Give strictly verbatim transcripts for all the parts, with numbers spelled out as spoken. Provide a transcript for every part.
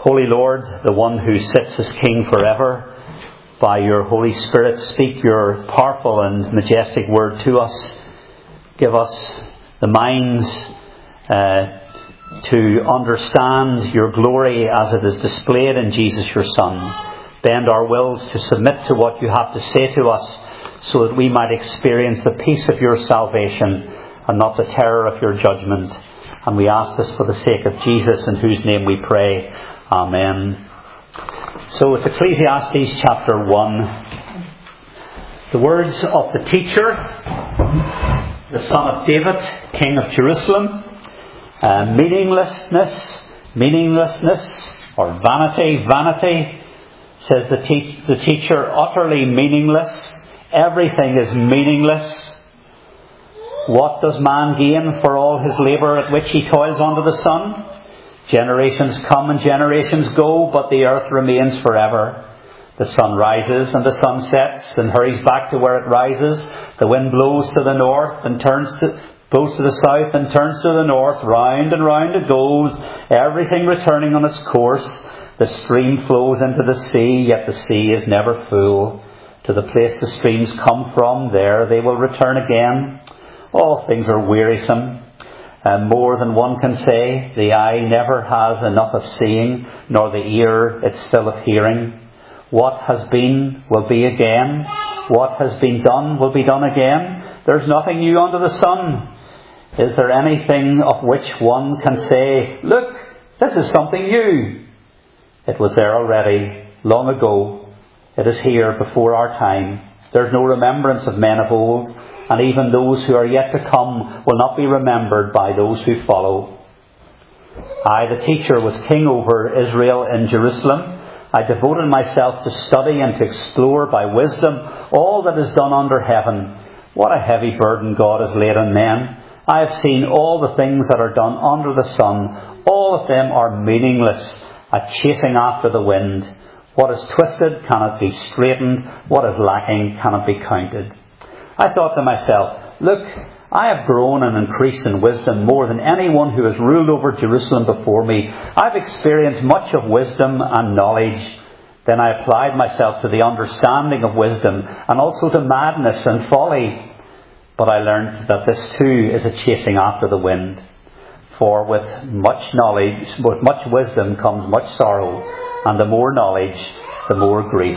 Holy Lord, the one who sits as King forever, by your Holy Spirit, speak your powerful and majestic word to us. Give us the minds uh, to understand your glory as it is displayed in Jesus your Son. Bend our wills to submit to what you have to say to us, so that we might experience the peace of your salvation and not the terror of your judgment. And we ask this for the sake of Jesus, in whose name we pray. Amen. So it's Ecclesiastes chapter one. The words of the teacher, the son of David, king of Jerusalem. Uh, meaninglessness, meaninglessness, or vanity, vanity, says the, te- the teacher, utterly meaningless. Everything is meaningless. What does man gain for all his labour at which he toils under the sun? Generations come and generations go, but the earth remains forever. The sun rises and the sun sets and hurries back to where it rises. The wind blows to the north and turns to, blows to the south and turns to the north. Round and round it goes, everything returning on its course. The stream flows into the sea, yet the sea is never full. To the place the streams come from, there they will return again. All things are wearisome. And more than one can say, the eye never has enough of seeing, nor the ear its fill of hearing. What has been will be again. What has been done will be done again. There's nothing new under the sun. Is there anything of which one can say, look, this is something new? It was there already, long ago. It is here before our time. There's no remembrance of men of old, and even those who are yet to come will not be remembered by those who follow. I, the teacher, was king over Israel in Jerusalem. I devoted myself to study and to explore by wisdom all that is done under heaven. What a heavy burden God has laid on men. I have seen all the things that are done under the sun. All of them are meaningless, a chasing after the wind. What is twisted cannot be straightened. What is lacking cannot be counted. I thought to myself, look, I have grown and increased in wisdom more than anyone who has ruled over Jerusalem before me. I've experienced much of wisdom and knowledge. Then I applied myself to the understanding of wisdom and also to madness and folly. But I learned that this too is a chasing after the wind. For with much knowledge, with much wisdom comes much sorrow, and the more knowledge, the more grief.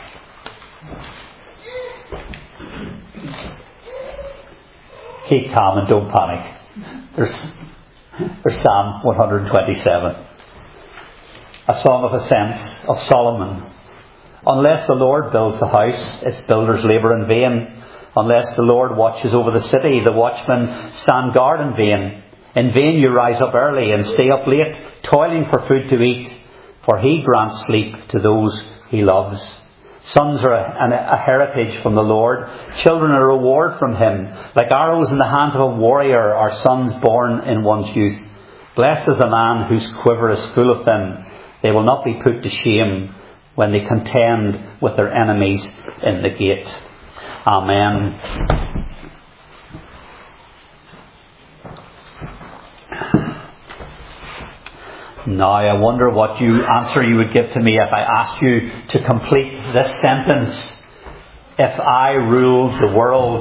Keep calm and don't panic. There's, there's Psalm one twenty-seven. A song of ascents of Solomon. Unless the Lord builds the house, its builders labour in vain. Unless the Lord watches over the city, the watchmen stand guard in vain. In vain you rise up early and stay up late, toiling for food to eat, for he grants sleep to those he loves. Sons are a, a heritage from the Lord, children a reward from him. Like arrows in the hands of a warrior are sons born in one's youth. Blessed is the man whose quiver is full of them. They will not be put to shame when they contend with their enemies in the gate. Amen. Now I wonder what you answer you would give to me if I asked you to complete this sentence. If I ruled the world.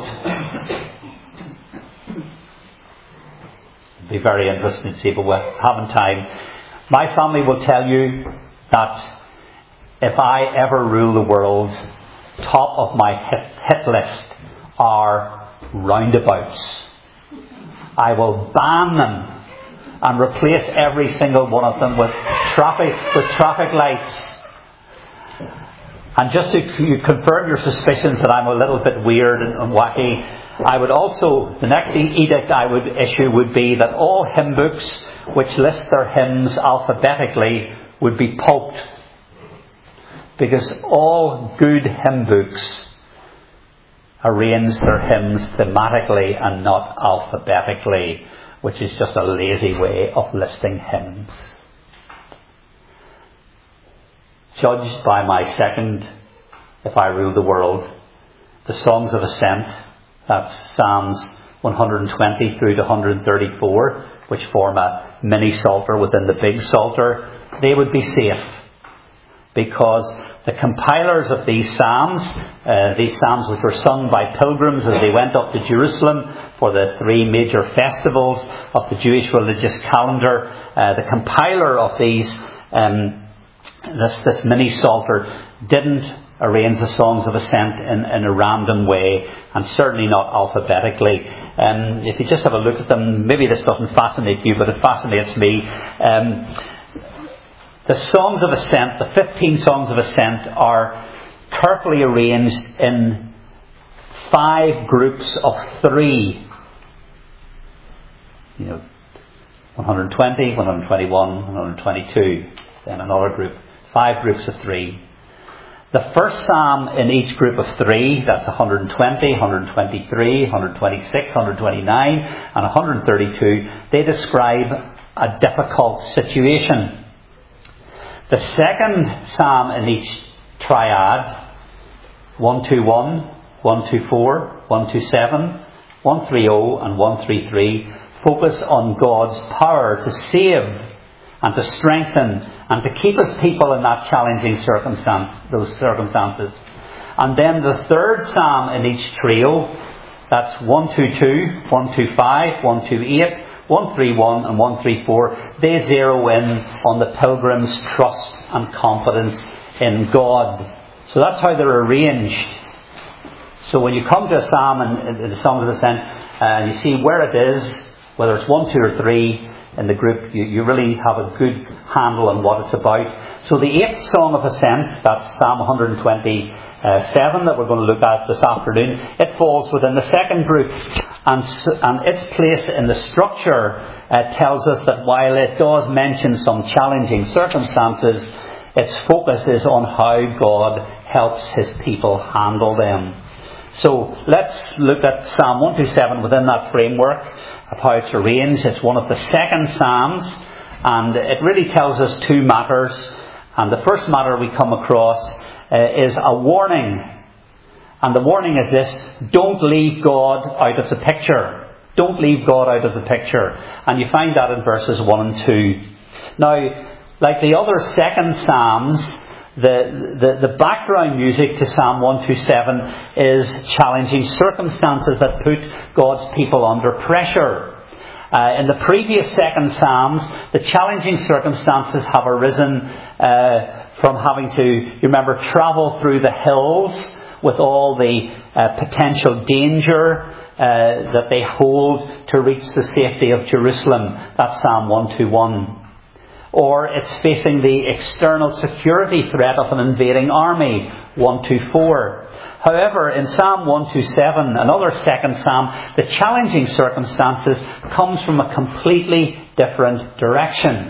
It'd be very interesting to see, but we haven't time. My family will tell you that if I ever rule the world, top of my hit, hit list are roundabouts. I will ban them and replace every single one of them with traffic with traffic lights. And just to confirm your suspicions that I'm a little bit weird and wacky, I would also, the next edict I would issue would be that all hymn books which list their hymns alphabetically would be pulped. Because all good hymn books arrange their hymns thematically and not alphabetically, which is just a lazy way of listing hymns. Judged by my second, if I rule the world, the songs of ascent, that's Psalms one hundred twenty through to one hundred thirty-four, which form a mini Psalter within the big Psalter, they would be safe. Because the compilers of these psalms, uh, these psalms which were sung by pilgrims as they went up to Jerusalem for the three major festivals of the Jewish religious calendar, uh, the compiler of these, um, this, this mini Psalter, didn't arrange the songs of ascent in, in a random way, and certainly not alphabetically. Um, if you just have a look at them, maybe this doesn't fascinate you, but it fascinates me. Um, the songs of ascent, the fifteen songs of ascent, are carefully arranged in five groups of three. You know, one hundred twenty, one hundred twenty-one, one hundred twenty-two, then another group. Five groups of three. The first psalm in each group of three, that's one hundred twenty, one hundred twenty-three, one hundred twenty-six, one hundred twenty-nine, and one hundred thirty-two, they describe a difficult situation. The second psalm in each triad, one twenty-one, one twenty-four, one twenty-seven, one thirty, and one thirty-three, focus on God's power to save and to strengthen and to keep His people in that challenging circumstance, those circumstances. And then the third psalm in each trio, that's one twenty-two, one twenty-five, one twenty-eight, one thirty-one and one thirty-four, they zero in on the pilgrim's trust and confidence in God. So that's how they're arranged. So when you come to a psalm in, in the Songs of Ascent, uh, you see where it is, whether it's one, two or three, in the group, you, you really have a good handle on what it's about. So the eighth Song of Ascent, that's Psalm one hundred twenty-seven that we're going to look at this afternoon, it falls within the second group. And, and its place in the structure uh, tells us that while it does mention some challenging circumstances, its focus is on how God helps His people handle them. So let's look at Psalm one twenty-seven within that framework of how it's arranged. It's one of the second Psalms, and it really tells us two matters. And the first matter we come across uh, is a warning. And the warning is this: don't leave God out of the picture. Don't leave God out of the picture. And you find that in verses one and two. Now, like the other second Psalms, The, the, the background music to Psalm one twenty-seven is challenging circumstances that put God's people under pressure. Uh, in the previous second Psalms, the challenging circumstances have arisen uh, from having to, you remember, travel through the hills with all the uh, potential danger uh, that they hold to reach the safety of Jerusalem. That's Psalm one twenty-one. Or it's facing the external security threat of an invading army, one twenty-four. However, in Psalm one twenty-seven, another second psalm, the challenging circumstances comes from a completely different direction.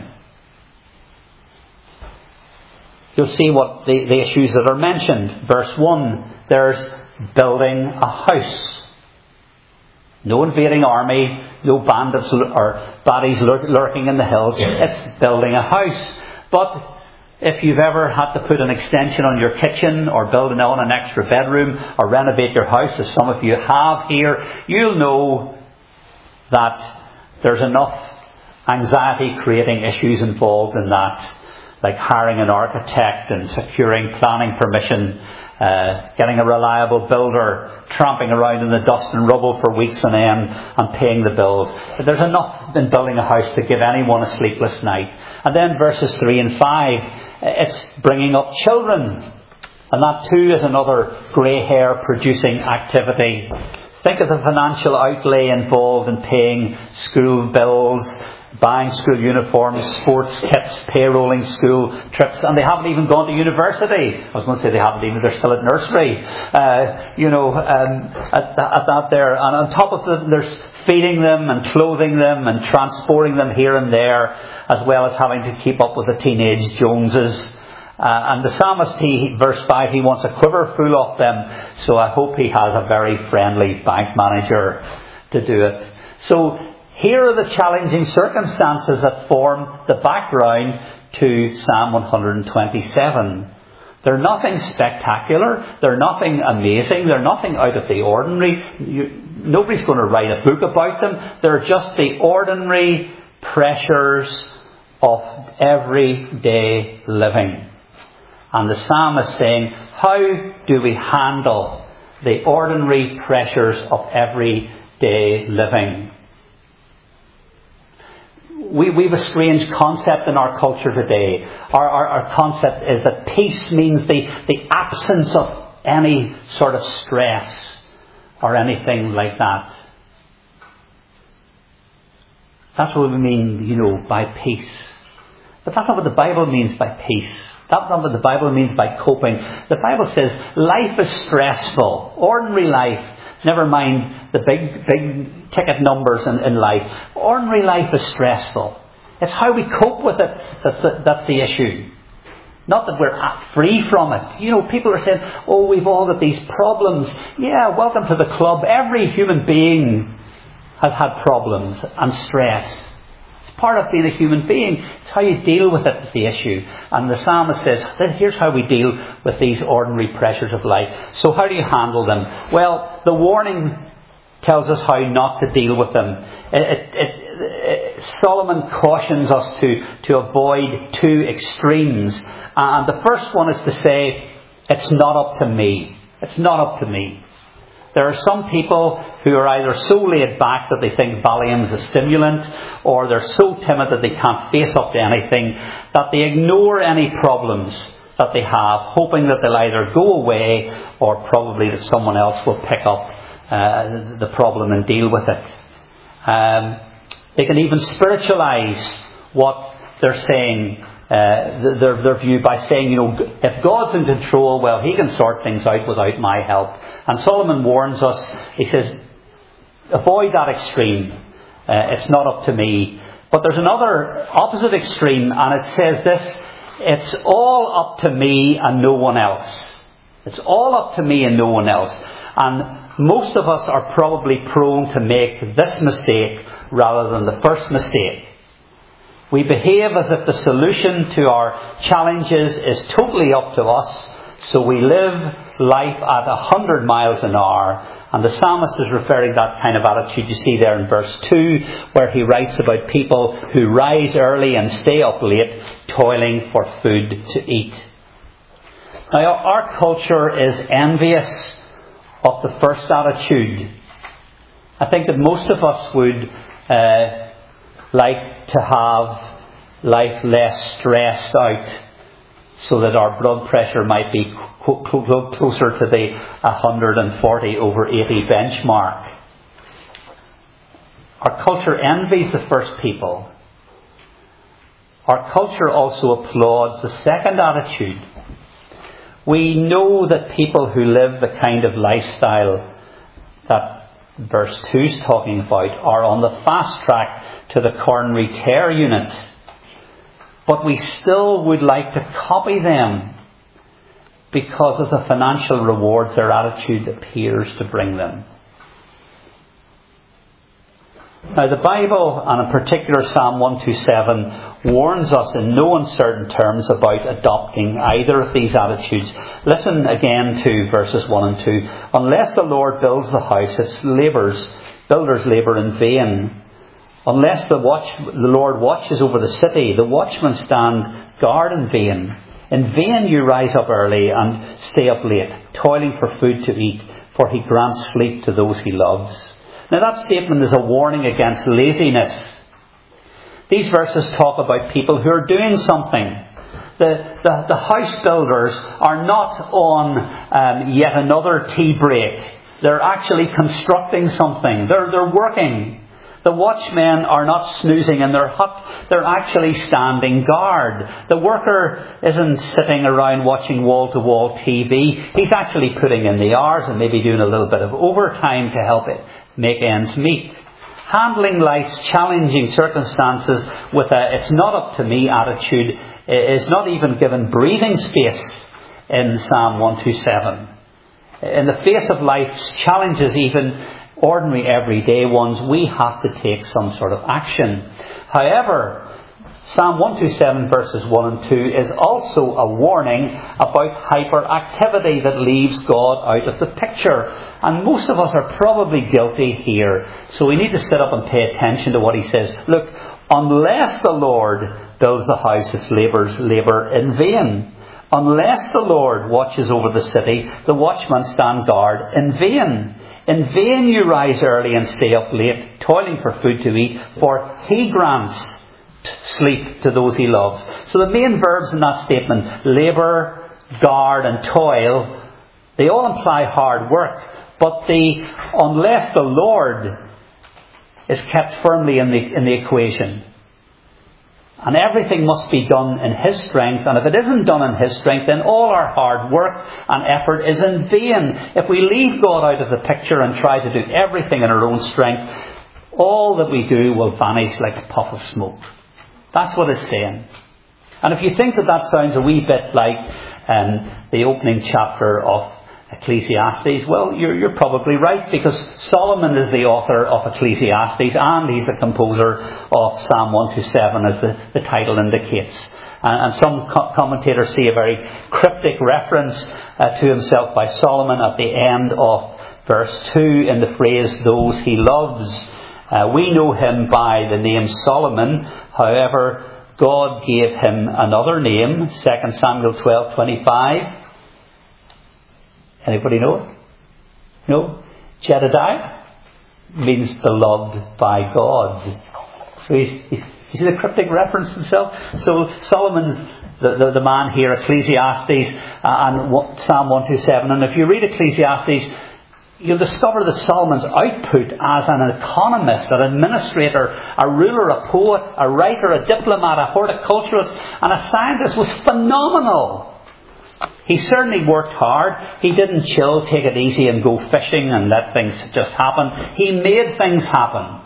You'll see what the, the issues that are mentioned. Verse one, there's building a house. No invading army, no bandits or baddies lurking in the hills. It's building a house. But if you've ever had to put an extension on your kitchen or build on an extra bedroom or renovate your house, as some of you have here, you'll know that there's enough anxiety-creating issues involved in that, like hiring an architect and securing planning permission, Uh, getting a reliable builder, tramping around in the dust and rubble for weeks on end and paying the bills. But there's enough in building a house to give anyone a sleepless night. And then verses three and five, it's bringing up children. And that too is another grey hair producing activity. Think of the financial outlay involved in paying school bills, buying school uniforms, sports kits, payrolling school trips, and they haven't even gone to university. I was going to say they haven't even, they're still at nursery. Uh, you know, um, at, at that there. And on top of it, there's feeding them and clothing them and transporting them here and there, as well as having to keep up with the teenage Joneses. Uh, and the psalmist, he, verse five, he wants a quiver full of them. So I hope he has a very friendly bank manager to do it. So here are the challenging circumstances that form the background to Psalm one twenty-seven. They're nothing spectacular. They're nothing amazing. They're nothing out of the ordinary. You, nobody's going to write a book about them. They're just the ordinary pressures of everyday living. And the psalmist is saying, how do we handle the ordinary pressures of everyday living? We, we have a strange concept in our culture today. Our, our, our concept is that peace means the, the absence of any sort of stress or anything like that. That's what we mean, you know, by peace. But that's not what the Bible means by peace. That's not what the Bible means by coping. The Bible says life is stressful. Ordinary life. Never mind the big, big ticket numbers in, in life. Ordinary life is stressful. It's how we cope with it that's the, that's the issue. Not that we're free from it. You know, people are saying, oh, we've all got these problems. Yeah, welcome to the club. Every human being has had problems and stress. It's part of being a human being. It's how you deal with it that's the issue. And the psalmist says, here's how we deal with these ordinary pressures of life. So how do you handle them? Well, the warning tells us how not to deal with them. It, it, it, it, Solomon cautions us to, to avoid two extremes. And the first one is to say, it's not up to me. It's not up to me. There are some people who are either so laid back that they think Valium's a stimulant, or they're so timid that they can't face up to anything, that they ignore any problems that they have, hoping that they'll either go away or probably that someone else will pick up uh, the problem and deal with it. Um, they can even spiritualize what they're saying, uh, their, their view, by saying, you know, if God's in control, well, He can sort things out without my help. And Solomon warns us, he says, avoid that extreme. Uh, it's not up to me. But there's another opposite extreme, and it says this, it's all up to me and no one else. It's all up to me and no one else. And most of us are probably prone to make this mistake rather than the first mistake. We behave as if the solution to our challenges is totally up to us, so we live life at a hundred miles an hour. And the psalmist is referring to that kind of attitude you see there in verse two, where he writes about people who rise early and stay up late, toiling for food to eat. Now, our culture is envious of the first attitude. I think that most of us would uh, like to have life less stressed out, so that our blood pressure might be closer to the one hundred forty over eighty benchmark. Our culture envies the first people. Our culture also applauds the second attitude. We know that people who live the kind of lifestyle that verse two is talking about are on the fast track to the coronary care unit. But we still would like to copy them because of the financial rewards their attitude appears to bring them. Now, the Bible, and in particular Psalm one twenty-seven, warns us in no uncertain terms about adopting either of these attitudes. Listen again to verses one and two. Unless the Lord builds the house, its labours, builders labour in vain. Unless the watch, the Lord watches over the city, the watchmen stand guard in vain. In vain you rise up early and stay up late, toiling for food to eat, for He grants sleep to those He loves. Now, that statement is a warning against laziness. These verses talk about people who are doing something. The, the, the house builders are not on um, yet another tea break. They're actually constructing something. They're, they're working. The watchmen are not snoozing in their hut. They're actually standing guard. The worker isn't sitting around watching wall-to-wall T V. He's actually putting in the hours and maybe doing a little bit of overtime to help it make ends meet. Handling life's challenging circumstances with a "it's not up to me" attitude is not even given breathing space in Psalm one twenty-seven. In the face of life's challenges, even ordinary everyday ones, we have to take some sort of action. However, Psalm one twenty-seven verses one and two is also a warning about hyperactivity that leaves God out of the picture. And most of us are probably guilty here. So we need to sit up and pay attention to what he says. Look, unless the Lord builds the house, its labourers labour in vain. Unless the Lord watches over the city, the watchmen stand guard in vain. In vain you rise early and stay up late, toiling for food to eat, for he grants sleep to those he loves. So the main verbs in that statement, labour, guard and toil, they all imply hard work. But the unless the Lord is kept firmly in the, in the equation. And everything must be done in his strength. And if it isn't done in his strength, then all our hard work and effort is in vain. If we leave God out of the picture and try to do everything in our own strength, all that we do will vanish like a puff of smoke. That's what it's saying. And if you think that that sounds a wee bit like um, the opening chapter of Ecclesiastes, well, you're, you're probably right, because Solomon is the author of Ecclesiastes and he's the composer of Psalm one twenty-seven, as the, the title indicates. And, and some co- commentators see a very cryptic reference uh, to himself by Solomon at the end of verse two in the phrase, those he loves. Uh, we know him by the name Solomon. However, God gave him another name, Second Samuel twelve twenty-five. Anybody know it? No? Jedediah means beloved by God. So he's, he's, you see the cryptic reference himself? So Solomon's the, the, the man here, Ecclesiastes uh, and Psalm one twenty-seven. And if you read Ecclesiastes, you'll discover that Solomon's output as an economist, an administrator, a ruler, a poet, a writer, a diplomat, a horticulturist, and a scientist was phenomenal. He certainly worked hard. He didn't chill, take it easy and go fishing and let things just happen. He made things happen.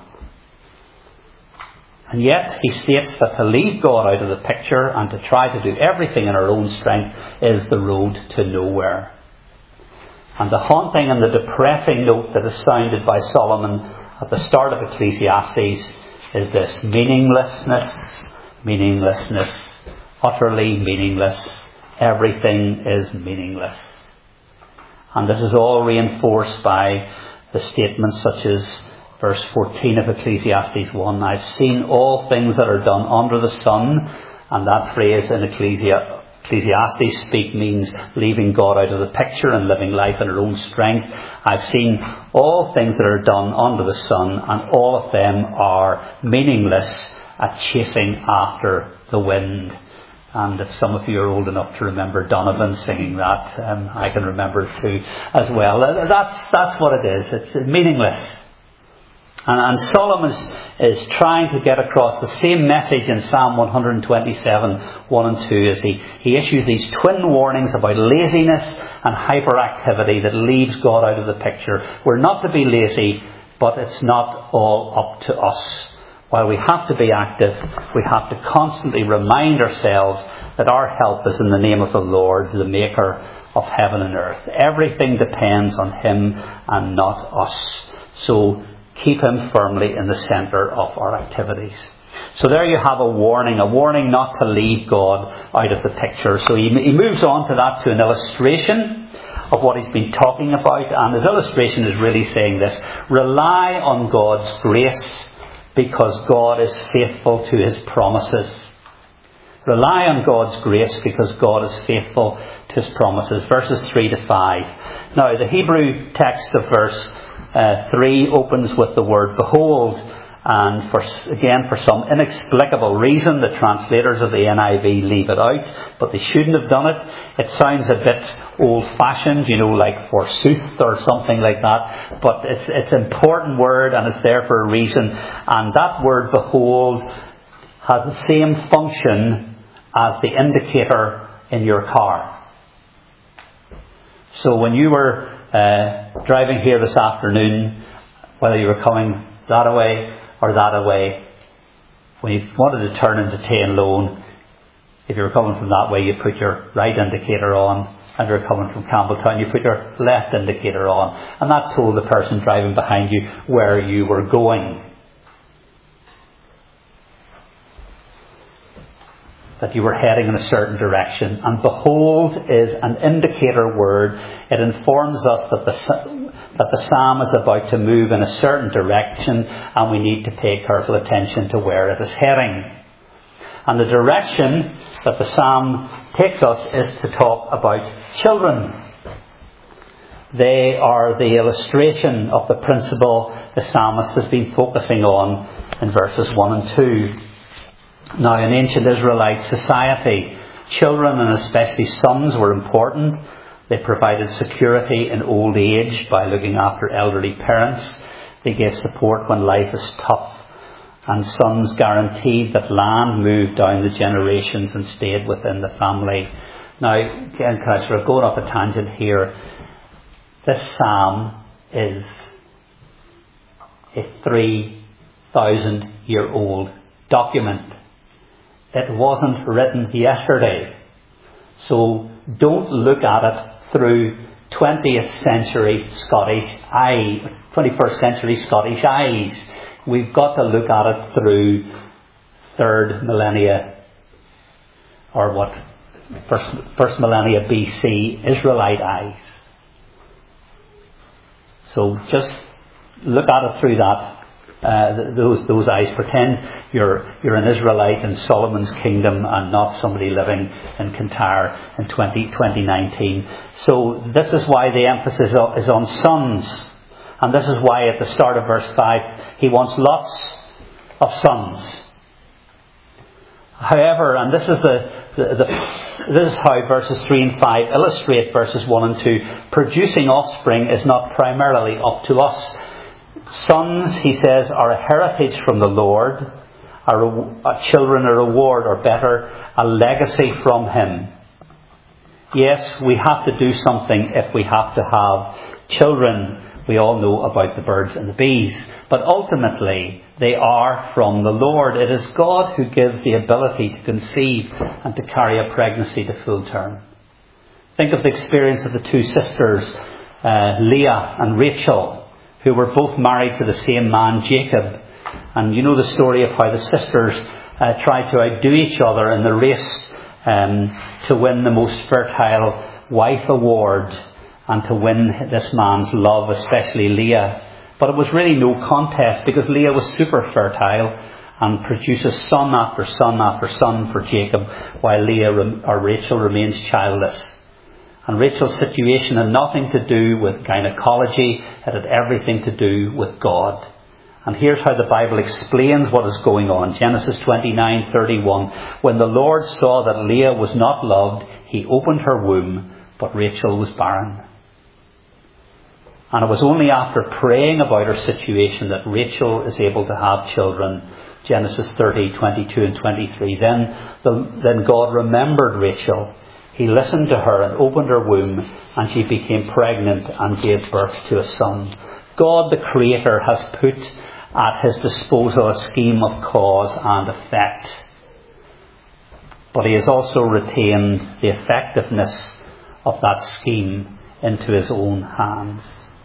And yet he states that to leave God out of the picture and to try to do everything in our own strength is the road to nowhere. And the haunting and the depressing note that is sounded by Solomon at the start of Ecclesiastes is this: meaninglessness, meaninglessness, utterly meaningless. Everything is meaningless. And this is all reinforced by the statements such as verse fourteen of Ecclesiastes one. I've seen all things that are done under the sun. And that phrase in Ecclesi- Ecclesiastes speak means leaving God out of the picture and living life in our own strength. I've seen all things that are done under the sun, and all of them are meaningless at chasing after the wind. And if some of you are old enough to remember Donovan singing that, um, I can remember it too as well. That's, that's what it is. It's meaningless. And, and Solomon is, is trying to get across the same message in Psalm one twenty-seven, one and two, as he, he issues these twin warnings about laziness and hyperactivity that leaves God out of the picture. We're not to be lazy, but it's not all up to us. While we have to be active, we have to constantly remind ourselves that our help is in the name of the Lord, the maker of heaven and earth. Everything depends on him and not us. So keep him firmly in the centre of our activities. So there you have a warning, a warning not to leave God out of the picture. So he, he moves on to that, to an illustration of what he's been talking about. And his illustration is really saying this: rely on God's grace, because God is faithful to his promises. Rely on God's grace because God is faithful to his promises. Verses three to five. Now, the Hebrew text of verse uh, three opens with the word behold. And for, again, for some inexplicable reason, the translators of the N I V leave it out, but they shouldn't have done it. It sounds a bit old-fashioned, you know, like forsooth or something like that. But it's it's an important word, and it's there for a reason. And that word behold has the same function as the indicator in your car. So when you were uh, driving here this afternoon, whether you were coming that away or that away, when you wanted to turn into Tane Lone, if you were coming from that way, you put your right indicator on, and if you were coming from Campbelltown, you put your left indicator on, and that told the person driving behind you where you were going. that you were heading in a certain direction. And behold is an indicator word. It informs us that the, that the psalm is about to move in a certain direction, and we need to pay careful attention to where it is heading. And the direction that the psalm takes us is to talk about children. They are the illustration of the principle the psalmist has been focusing on in verses one and two. Now, in ancient Israelite society, children, and especially sons, were important. They provided security in old age by looking after elderly parents. They gave support when life is tough. And sons guaranteed that land moved down the generations and stayed within the family. Now, again, can I sort of going off a tangent here? This psalm is a three thousand year old document. It wasn't written yesterday. So don't look at it through twentieth century Scottish eyes, twenty-first century Scottish eyes. We've got to look at it through third millennia, or what, first, first millennia B C Israelite eyes. So just look at it through that, uh, those those eyes. Pretend you're you're an Israelite in Solomon's kingdom and not somebody living in Kintyre in twenty nineteen. So this is why the emphasis is on sons. And this is why at the start of verse five, he wants lots of sons. However, and this is the, the, the this is how verses three and five illustrate verses one and two, producing offspring is not primarily up to us. Sons, he says, are a heritage from the Lord, a, a children a reward, or better, a legacy from him. Yes, we have to do something if we have to have children. We all know about the birds and the bees. But ultimately, they are from the Lord. It is God who gives the ability to conceive and to carry a pregnancy to full term. Think of the experience of the two sisters, uh, Leah and Rachel, who were both married to the same man, Jacob. And you know the story of how the sisters uh, tried to outdo each other in the race um, to win the most fertile wife award, and to win this man's love, especially Leah. But it was really no contest, because Leah was super fertile and produces son after son after son for Jacob, while Leah or Rachel remains childless. And Rachel's situation had nothing to do with gynecology, it had everything to do with God. And here's how the Bible explains what is going on. Genesis twenty-nine thirty-one. When the Lord saw that Leah was not loved, he opened her womb, but Rachel was barren. And it was only after praying about her situation that Rachel is able to have children. Genesis thirty, twenty-two and twenty-three. Then, the, then God remembered Rachel. He listened to her and opened her womb, and she became pregnant and gave birth to a son. God, the Creator, has put at his disposal a scheme of cause and effect. But he has also retained the effectiveness of that scheme into his own hands.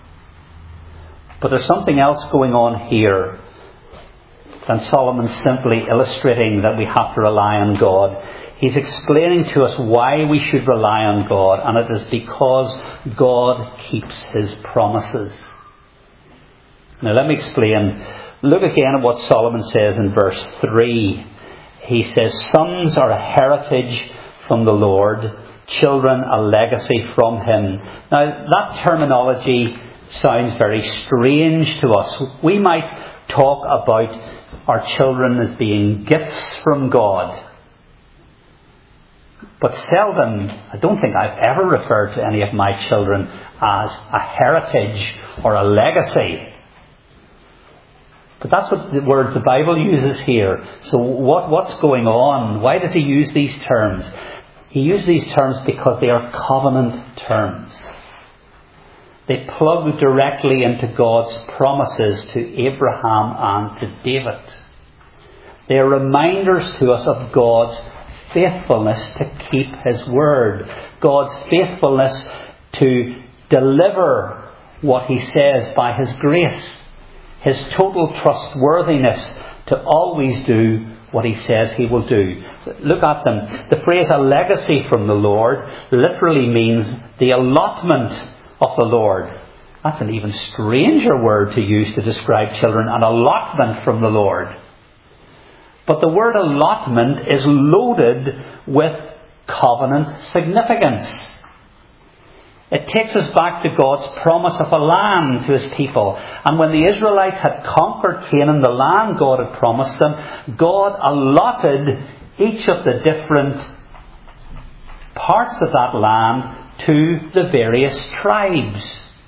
But there's something else going on here than Solomon simply illustrating that we have to rely on God. He's explaining to us why we should rely on God, and it is because God keeps his promises. Now let me explain. Look again at what Solomon says in verse three. He says, sons are a heritage from the Lord, children a legacy from him. Now that terminology sounds very strange to us. We might talk about our children as being gifts from God. But seldom, I don't think I've ever referred to any of my children as a heritage or a legacy. But that's what the words the Bible uses here. So what, what's going on? Why does he use these terms? He uses these terms because they are covenant terms. They plug directly into God's promises to Abraham and to David. They are reminders to us of God's faithfulness to keep his word. God's faithfulness to deliver what he says by his grace. His total trustworthiness to always do what he says he will do. Look at them. The phrase "a legacy from the Lord" literally means the allotment of the Lord. That's an even stranger word to use to describe children, an allotment from the Lord. But the word allotment is loaded with covenant significance. It takes us back to God's promise of a land to His people. And when the Israelites had conquered Canaan, the land God had promised them, God allotted each of the different parts of that land to the various tribes.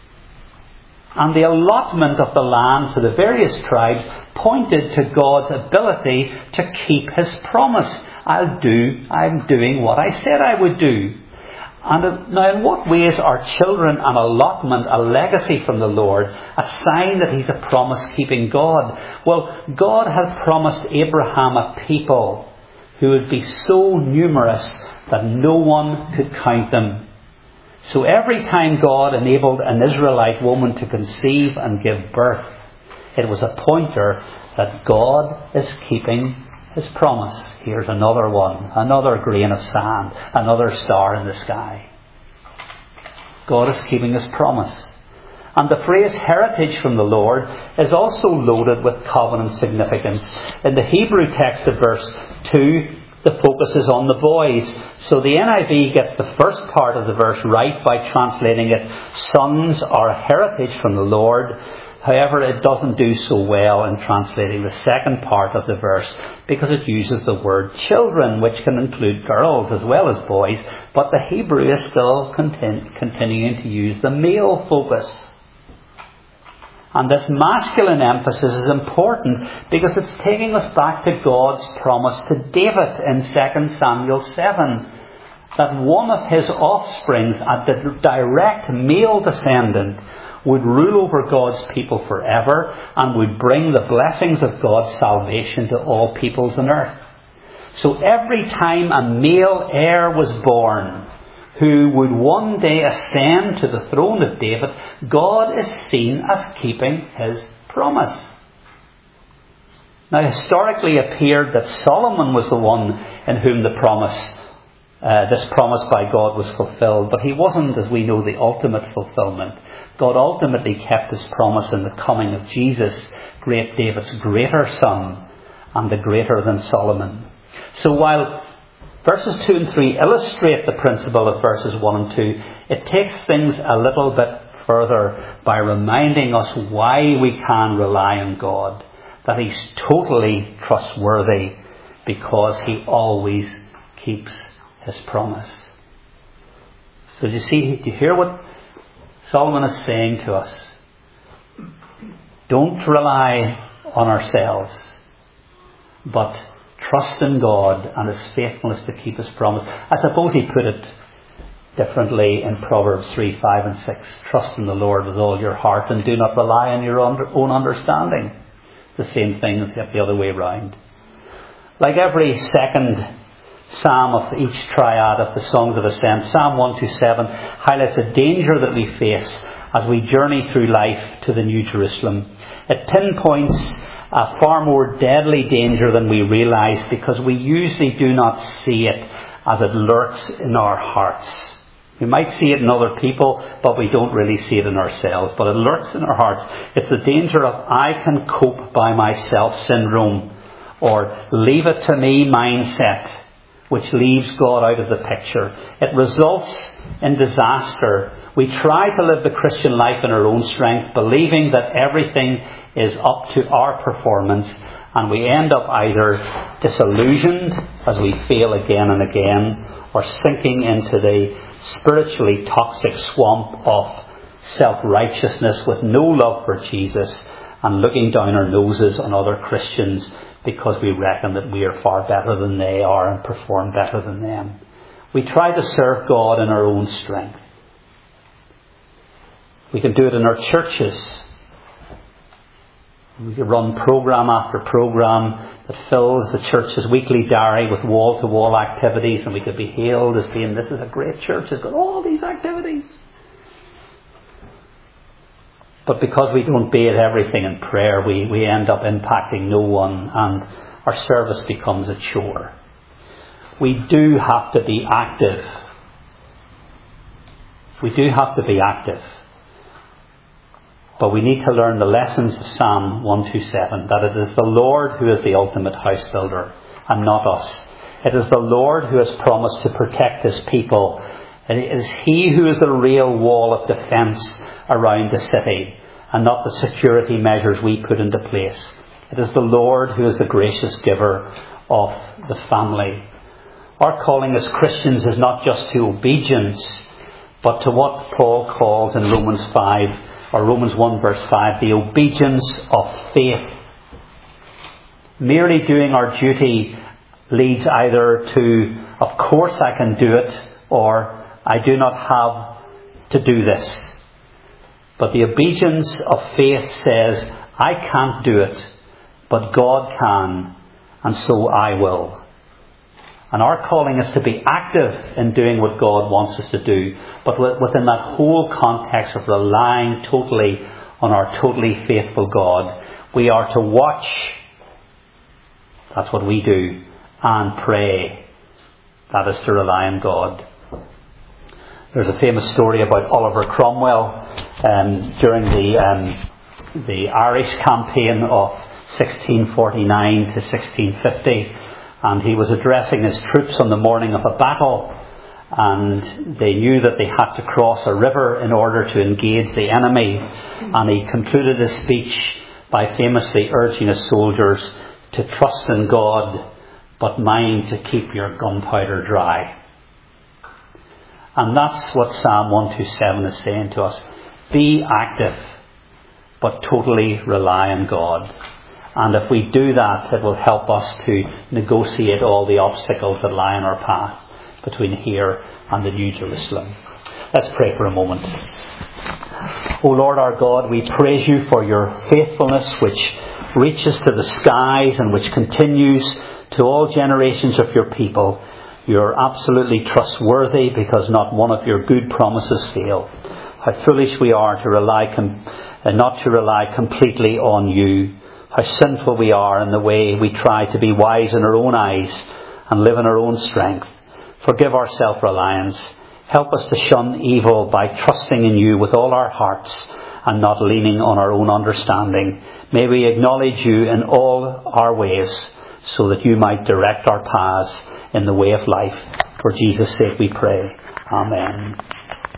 And the allotment of the land to the various tribes pointed to God's ability to keep His promise. I'll do, I'm doing what I said I would do. And now, in what ways are children an allotment, a legacy from the Lord, a sign that He's a promise-keeping God? Well, God had promised Abraham a people who would be so numerous that no one could count them. So every time God enabled an Israelite woman to conceive and give birth, it was a pointer that God is keeping His promise. Here's another one, another grain of sand, another star in the sky. God is keeping His promise. And the phrase heritage from the Lord is also loaded with covenant significance. In the Hebrew text of verse two, the focus is on the boys. So the N I V gets the first part of the verse right by translating it, sons are a heritage from the Lord. However, it doesn't do so well in translating the second part of the verse because it uses the word children, which can include girls as well as boys, but the Hebrew is still continu- continuing to use the male focus. And this masculine emphasis is important because it's taking us back to God's promise to David in Second Samuel seven, that one of his offsprings, a direct male descendant, would rule over God's people forever and would bring the blessings of God's salvation to all peoples on earth. So every time a male heir was born, who would one day ascend to the throne of David, God is seen as keeping His promise. Now, historically it appeared that Solomon was the one in whom the promise, uh, this promise by God was fulfilled, but he wasn't, as we know, the ultimate fulfillment. God ultimately kept His promise in the coming of Jesus, great David's greater son, and the greater than Solomon. So while verses two and three illustrate the principle of verses one and two, it takes things a little bit further by reminding us why we can rely on God, that He's totally trustworthy because He always keeps His promise. So do you see, do you hear what Solomon is saying to us? Don't rely on ourselves, but trust in God and His faithfulness to keep His promise. I suppose he put it differently in Proverbs three, five and six. Trust in the Lord with all your heart and do not rely on your own understanding. The same thing, except the other way round. Like every second psalm of each triad of the Songs of Ascent, Psalm one twenty-seven highlights a danger that we face as we journey through life to the New Jerusalem. It pinpoints a far more deadly danger than we realise because we usually do not see it as it lurks in our hearts. We might see it in other people, but we don't really see it in ourselves. But it lurks in our hearts. It's the danger of I can cope by myself syndrome, or leave it to me mindset, which leaves God out of the picture. It results in disaster. We try to live the Christian life in our own strength, believing that everything is up to our performance, and we end up either disillusioned as we fail again and again, or sinking into the spiritually toxic swamp of self-righteousness with no love for Jesus and looking down our noses on other Christians because we reckon that we are far better than they are and perform better than them. We try to serve God in our own strength. We can do it in our churches. We can run program after program that fills the church's weekly diary with wall-to-wall activities, and we could be hailed as being, this is a great church, it's got all these activities. But because we don't bathe everything in prayer, we, we end up impacting no one, and our service becomes a chore. we do have to be active. We do have to be active. But we need to learn the lessons of Psalm one twenty-seven, that it is the Lord who is the ultimate house builder and not us. It is the Lord who has promised to protect his people. It is he who is the real wall of defence around the city and not the security measures we put into place. It is the Lord who is the gracious giver of the family. Our calling as Christians is not just to obedience, but to what Paul calls in Romans five, or Romans one verse five, the obedience of faith. Merely doing our duty leads either to, of course I can do it, or I do not have to do this. But the obedience of faith says, I can't do it, but God can, and so I will. And our calling is to be active in doing what God wants us to do, but within that whole context of relying totally on our totally faithful God. We are to watch, that's what we do, and pray, that is to rely on God. There's a famous story about Oliver Cromwell um, during the um, the Irish campaign of sixteen forty-nine to sixteen fifty. And he was addressing his troops on the morning of a battle, and they knew that they had to cross a river in order to engage the enemy. And he concluded his speech by famously urging his soldiers to trust in God, but mind to keep your gunpowder dry. And that's what Psalm one twenty-seven is saying to us. Be active, but totally rely on God. And if we do that, it will help us to negotiate all the obstacles that lie in our path between here and the New Jerusalem. Let's pray for a moment. O Lord our God, we praise you for your faithfulness which reaches to the skies and which continues to all generations of your people. You're absolutely trustworthy because not one of your good promises fail. How foolish we are to rely com- uh, not to rely completely on you. How sinful we are in the way we try to be wise in our own eyes and live in our own strength. Forgive our self-reliance. Help us to shun evil by trusting in you with all our hearts and not leaning on our own understanding. May we acknowledge you in all our ways so that you might direct our paths in the way of life. For Jesus' sake we pray. Amen.